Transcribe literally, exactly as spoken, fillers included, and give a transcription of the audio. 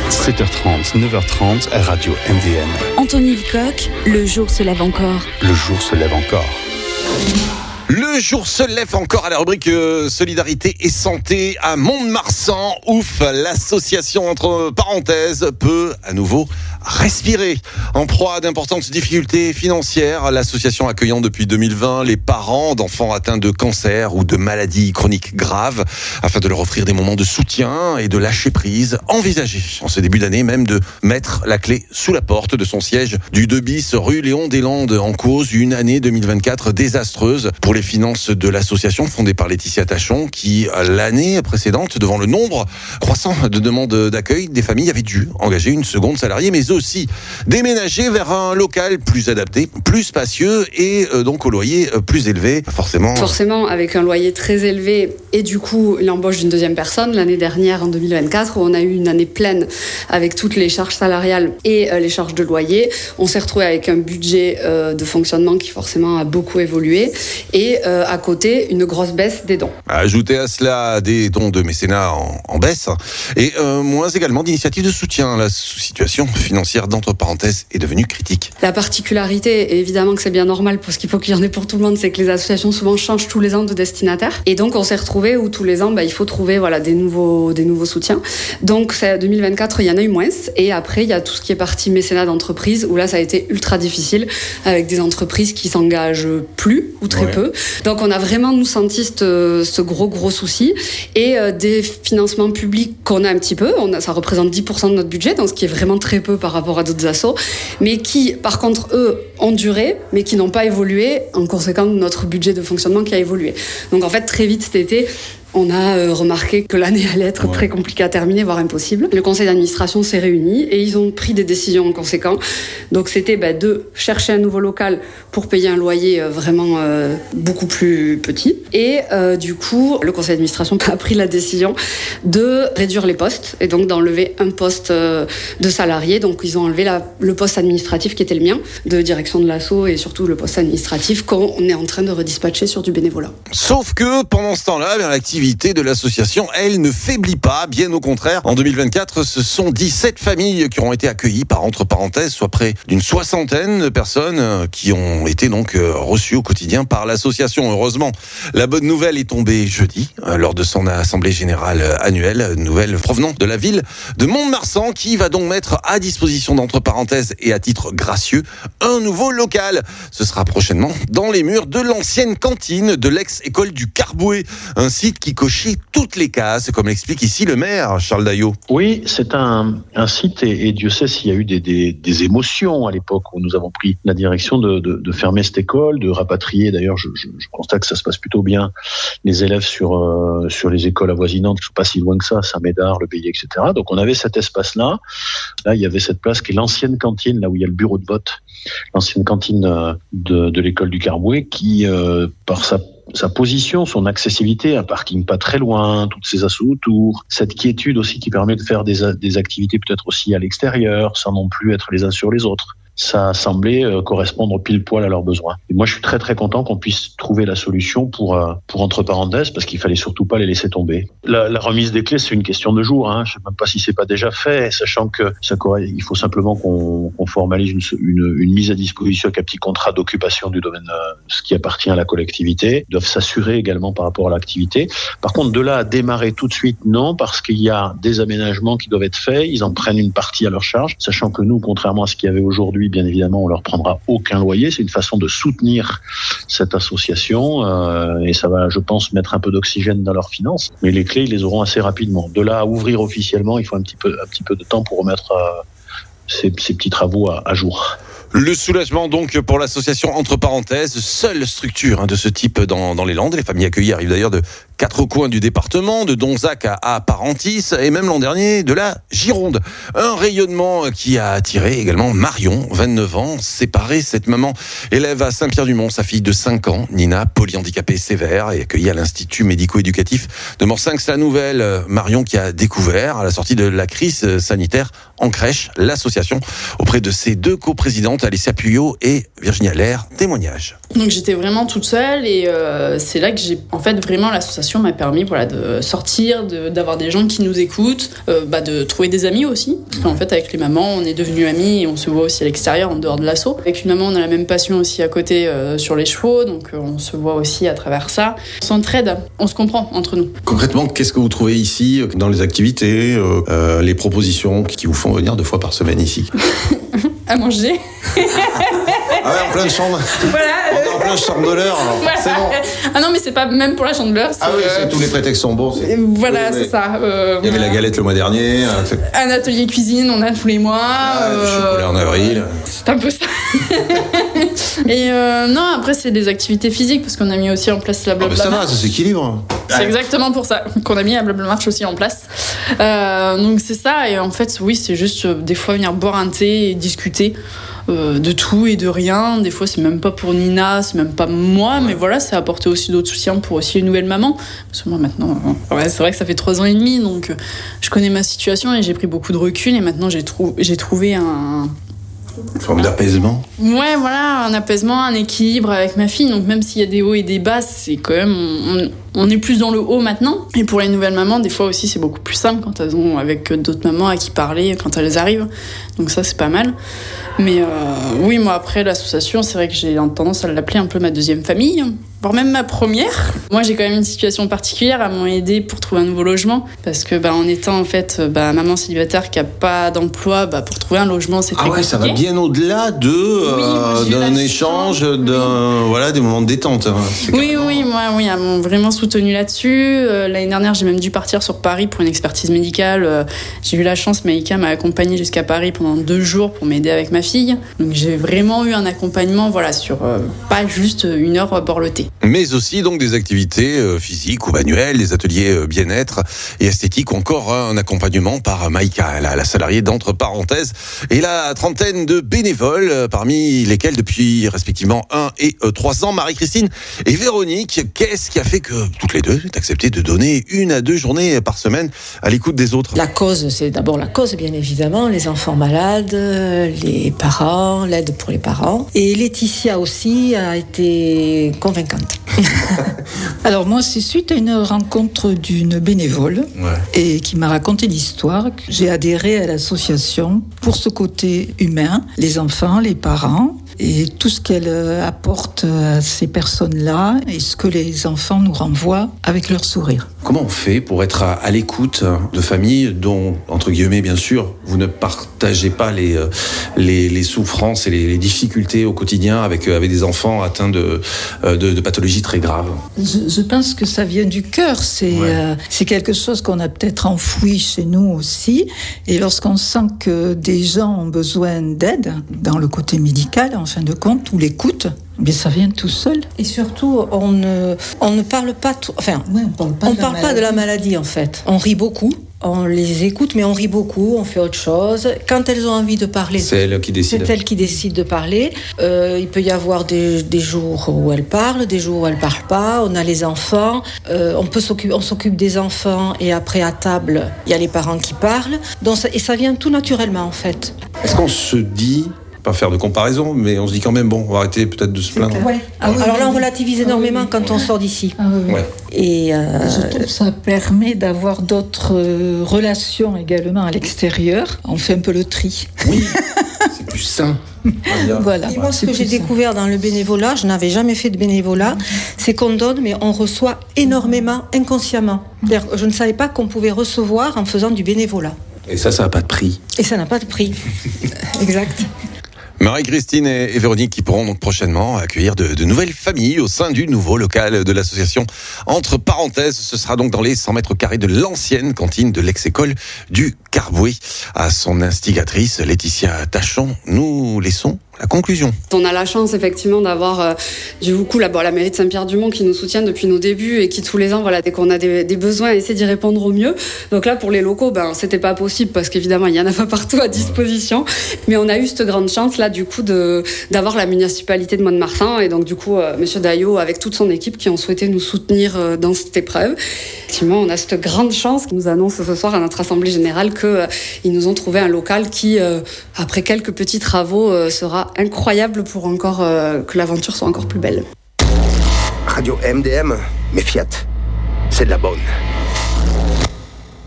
sept heures trente, neuf heures trente, Radio M D M. Anthony Lecoq, le jour se lève encore. Le jour se lève encore. Le jour se lève encore à la rubrique euh, Solidarité et Santé à Mont-de-Marsan. Ouf, l'association entre parenthèses peut à nouveau respirer. En proie à d'importantes difficultés financières, l'association accueillant depuis deux mille vingt les parents d'enfants atteints de cancer ou de maladies chroniques graves afin de leur offrir des moments de soutien et de lâcher prise, envisager en ce début d'année même de mettre la clé sous la porte de son siège du deux bis rue Léon Deslandes en cause une année deux mille vingt-quatre désastreuse pour les finances de l'association fondée par Laetitia Tachon qui, l'année précédente, devant le nombre croissant de demandes d'accueil des familles, avait dû engager une seconde salariée, mais aussi déménager vers un local plus adapté, plus spacieux et euh, donc au loyer plus élevé, forcément. Forcément, avec un loyer très élevé et du coup l'embauche d'une deuxième personne. L'année dernière, en deux mille vingt-quatre, on a eu une année pleine avec toutes les charges salariales et euh, les charges de loyer. On s'est retrouvé avec un budget euh, de fonctionnement qui forcément a beaucoup évolué et euh, à côté, une grosse baisse des dons. Ajoutez à cela des dons de mécénat en, en baisse et euh, moins également d'initiatives de soutien. La situation financière d'entre parenthèses est devenue critique. La particularité, et évidemment que c'est bien normal parce qu'il faut qu'il y en ait pour tout le monde, c'est que les associations souvent changent tous les ans de destinataire. Et donc on s'est retrouvé où tous les ans, bah, il faut trouver voilà, des, nouveaux, des nouveaux soutiens. Donc c'est deux mille vingt-quatre, il y en a eu moins. Et après, il y a tout ce qui est partie mécénat d'entreprise où là, ça a été ultra difficile avec des entreprises qui s'engagent plus ou très ouais. peu. Donc on a vraiment, nous, senti ce, ce gros, gros souci. Et euh, des financements publics qu'on a un petit peu, on a, ça représente dix pour cent de notre budget, donc ce qui est vraiment très peu par rapport à d'autres assos, mais qui, par contre, eux, ont duré, mais qui n'ont pas évolué, en conséquence de notre budget de fonctionnement qui a évolué. Donc en fait, très vite cet été, on a euh, remarqué que l'année allait être ouais. très compliquée à terminer, voire impossible. Le conseil d'administration s'est réuni et ils ont pris des décisions en conséquence. Donc c'était bah, de chercher un nouveau local pour payer un loyer euh, vraiment euh, beaucoup plus petit. Et euh, du coup, le conseil d'administration a pris la décision de réduire les postes et donc d'enlever un poste euh, de salarié. Donc ils ont enlevé la, le poste administratif qui était le mien, de direction de l'asso et surtout le poste administratif qu'on est en train de redispatcher sur du bénévolat. Sauf que pendant ce temps-là, bien, l'activité de l'association, elle ne faiblit pas, bien au contraire. En deux mille vingt-quatre, ce sont dix-sept familles qui auront été accueillies par entre parenthèses, soit près d'une soixantaine de personnes qui ont été donc reçues au quotidien par l'association. Heureusement, la bonne nouvelle est tombée jeudi, lors de son assemblée générale annuelle, nouvelle provenant de la ville de Mont-de-Marsan, qui va donc mettre à disposition d'entre parenthèses et à titre gracieux un nouveau local. Ce sera prochainement dans les murs de l'ancienne cantine de l'ex-école du Carbouet, un site qui cocher toutes les cases, comme l'explique ici le maire, Charles Daillot. Oui, c'est un, un site et, et Dieu sait s'il y a eu des, des, des émotions à l'époque où nous avons pris la direction de, de, de fermer cette école, de rapatrier. D'ailleurs, je, je, je constate que ça se passe plutôt bien, les élèves sur, euh, sur les écoles avoisinantes, qui ne sont pas si loin que ça, Saint-Médard, le Bélier, et cetera. Donc on avait cet espace-là. Là, il y avait cette place qui est l'ancienne cantine, là où il y a le bureau de vote, l'ancienne cantine de, de l'école du Carbouet, qui, euh, par sa sa position, son accessibilité, un parking pas très loin, toutes ces assauts autour, cette quiétude aussi qui permet de faire des, des activités peut-être aussi à l'extérieur, sans non plus être les uns sur les autres. Ça semblait euh, correspondre pile poil à leurs besoins. Et moi, je suis très très content qu'on puisse trouver la solution pour euh, pour entre parenthèses, parce qu'il fallait surtout pas les laisser tomber. La, la remise des clés, c'est une question de jours. Hein. Je sais même pas si c'est pas déjà fait, sachant que ça, il faut simplement qu'on, qu'on formalise une, une, une mise à disposition avec un petit contrat d'occupation du domaine, euh, ce qui appartient à la collectivité. Ils doivent s'assurer également par rapport à l'activité. Par contre, de là à démarrer tout de suite, non, parce qu'il y a des aménagements qui doivent être faits. Ils en prennent une partie à leur charge, sachant que nous, contrairement à ce qu'il y avait aujourd'hui, bien évidemment, on leur prendra aucun loyer. C'est une façon de soutenir cette association euh, et ça va, je pense, mettre un peu d'oxygène dans leurs finances. Mais les clés, ils les auront assez rapidement. De là à ouvrir officiellement, il faut un petit peu, un petit peu de temps pour remettre euh, ces, ces petits travaux à, à jour. Le soulagement donc pour l'association entre parenthèses, seule structure hein, de ce type dans, dans les Landes. Les familles accueillies arrivent d'ailleurs de quatre coins du département, de Donzac à, à Parentis et même l'an dernier de la Gironde. Un rayonnement qui a attiré également Marion, vingt-neuf ans, séparée. Cette maman élève à Saint-Pierre-du-Mont sa fille de cinq ans, Nina, polyhandicapée sévère et accueillie à l'Institut médico-éducatif de Morsinx-la-Nouvelle. Marion qui a découvert à la sortie de la crise sanitaire en crèche l'association auprès de ses deux coprésidentes, Alicia Puyot et Virginie Allaire. Témoignage. Donc j'étais vraiment toute seule et euh, c'est là que j'ai en fait vraiment l'association l'association m'a permis voilà, de sortir, de, d'avoir des gens qui nous écoutent, euh, bah, de trouver des amis aussi. Parce qu'en fait, avec les mamans, on est devenus amis et on se voit aussi à l'extérieur, en dehors de l'asso. Avec une maman, on a la même passion aussi à côté euh, sur les chevaux, donc euh, on se voit aussi à travers ça. On s'entraide, on se comprend entre nous. Concrètement, qu'est-ce que vous trouvez ici dans les activités, euh, euh, les propositions qui vous font venir deux fois par semaine ici? À manger. Ah ouais, en plein de chambre. Voilà. On est en plein chandeleur, alors voilà. forcément. Ah non, mais c'est pas même pour la chandeleur. Ah oui, euh... c'est, tous les prétextes sont bons. C'est... Voilà, oui, c'est ça. Euh, Il y avait la galette le mois dernier. C'est... Un atelier cuisine, on a tous les mois. Ah, euh... le chocolat en avril. C'est un peu ça. Et euh, non, après, c'est des activités physiques, parce qu'on a mis aussi en place la blabla ah, bah ça marche. va, ça s'équilibre. C'est exactement pour ça qu'on a mis la blabla marche aussi en place. Euh, donc c'est ça, et en fait, oui, c'est juste euh, des fois venir boire un thé et discuter. Euh, de tout et de rien. Des fois, c'est même pas pour Nina, c'est même pas moi, mais voilà, c'est apporter aussi d'autres soutiens pour aussi une nouvelle maman. Parce que moi, maintenant, euh, ouais, c'est vrai que ça fait trois ans et demi, donc euh, je connais ma situation et j'ai pris beaucoup de recul. Et maintenant, j'ai, trou- j'ai trouvé un. Une forme d'apaisement. Ouais, voilà, un apaisement, un équilibre avec ma fille. Donc même s'il y a des hauts et des bas, c'est quand même... On, on est plus dans le haut maintenant. Et pour les nouvelles mamans, des fois aussi, c'est beaucoup plus simple quand elles ont avec d'autres mamans à qui parler, quand elles arrivent. Donc ça, c'est pas mal. Mais euh, oui, moi, après, l'association, c'est vrai que j'ai tendance à l'appeler un peu ma deuxième famille, voire même ma première. Moi, j'ai quand même une situation particulière à m'aider pour trouver un nouveau logement. Parce que, bah, en étant, en fait, bah, maman célibataire qui n'a pas d'emploi, bah, pour trouver un logement, c'est très ah ouais, compliqué. Ça va bien au-delà de, oui, euh, d'un échange, d'un, oui. voilà, des moments de détente. Hein. Oui, carrément... oui, moi, oui, elles m'ont vraiment soutenu là-dessus. Euh, l'année dernière, j'ai même dû partir sur Paris pour une expertise médicale. Euh, j'ai eu la chance, Maïka m'a accompagnée jusqu'à Paris pendant deux jours pour m'aider avec ma fille. Donc j'ai vraiment eu un accompagnement, voilà, sur euh, pas juste une heure borlotée. Mais aussi donc des activités euh, physiques ou manuelles, des ateliers euh, bien-être et esthétique, ou encore hein, un accompagnement par Maïka, la, la salariée d'entre parenthèses, et la trentaine de bénévoles, euh, parmi lesquels depuis respectivement un et euh, trois ans, Marie-Christine et Véronique. Qu'est-ce qui a fait que toutes les deux ont accepté de donner une à deux journées par semaine à l'écoute des autres? La cause, c'est d'abord la cause, bien évidemment, les enfants malades, les parents, l'aide pour les parents. Et Laetitia aussi a été convaincante. Alors moi, c'est suite à une rencontre d'une bénévole ouais. et qui m'a raconté l'histoire que j'ai adhéré à l'association pour ce côté humain, les enfants, les parents, et tout ce qu'elle apporte à ces personnes-là et ce que les enfants nous renvoient avec leur sourire. Comment on fait pour être à, à l'écoute de familles dont, entre guillemets, bien sûr, vous ne partagez pas les, les, les souffrances et les, les difficultés au quotidien avec, avec des enfants atteints de, de, de pathologies très graves? Je, je pense que ça vient du cœur. C'est, ouais. euh, c'est quelque chose qu'on a peut-être enfoui chez nous aussi. Et lorsqu'on sent que des gens ont besoin d'aide dans le côté médical, en fin de compte, ou l'écoute, mais ça vient tout seul. Et surtout, on ne, on ne parle pas... Tout, enfin, ouais, on parle pas, on de, parle la pas de la maladie, en fait. On rit beaucoup. On les écoute, mais on rit beaucoup, on fait autre chose. Quand elles ont envie de parler, c'est elles qui décident. C'est elles qui décident de parler. Euh, il peut y avoir des, des jours où elles parlent, des jours où elles parlent pas. On a les enfants. Euh, on peut s'occuper, on s'occupe des enfants et après à table, il y a les parents qui parlent. Donc ça, et ça vient tout naturellement en fait. Est-ce qu'on se dit, pas faire de comparaison, mais on se dit quand même, bon, on va arrêter peut-être de se plaindre. Ouais. Ah oui, alors là, on relativise énormément ah oui, quand oui. on sort d'ici. Ah oui, oui. Ouais. Et euh... je trouve que ça permet d'avoir d'autres euh, relations également à l'extérieur. On fait un peu le tri. Oui, c'est plus sain. Voilà. Et moi, ce que j'ai découvert dans le bénévolat, je n'avais jamais fait de bénévolat, c'est qu'on donne, mais on reçoit énormément inconsciemment. C'est-à-dire, je ne savais pas qu'on pouvait recevoir en faisant du bénévolat. Et ça, ça n'a pas de prix. Et ça n'a pas de prix. Exact. Marie-Christine et Véronique qui pourront donc prochainement accueillir de, de nouvelles familles au sein du nouveau local de l'association. Entre parenthèses, ce sera donc dans les cent mètres carrés de l'ancienne cantine de l'ex-école du Carboué. À son instigatrice, Laetitia Tachon, nous laissons la conclusion. On a la chance effectivement d'avoir euh, du coup la, bon, la mairie de Saint-Pierre-du-Mont qui nous soutient depuis nos débuts et qui tous les ans, voilà, dès qu'on a des, des besoins, essaie d'y répondre au mieux. Donc là pour les locaux, ben c'était pas possible parce qu'évidemment il y en a pas partout à disposition. Mais on a eu cette grande chance là du coup de d'avoir la municipalité de Mont-de-Marsan et donc du coup euh, Monsieur Daillot avec toute son équipe qui ont souhaité nous soutenir euh, dans cette épreuve. Effectivement, on a cette grande chance qui nous annonce ce soir à notre assemblée générale que euh, ils nous ont trouvé un local qui, euh, après quelques petits travaux, euh, sera incroyable pour encore euh, que l'aventure soit encore plus belle. Radio M D M, mais Fiat. c'est de la bonne.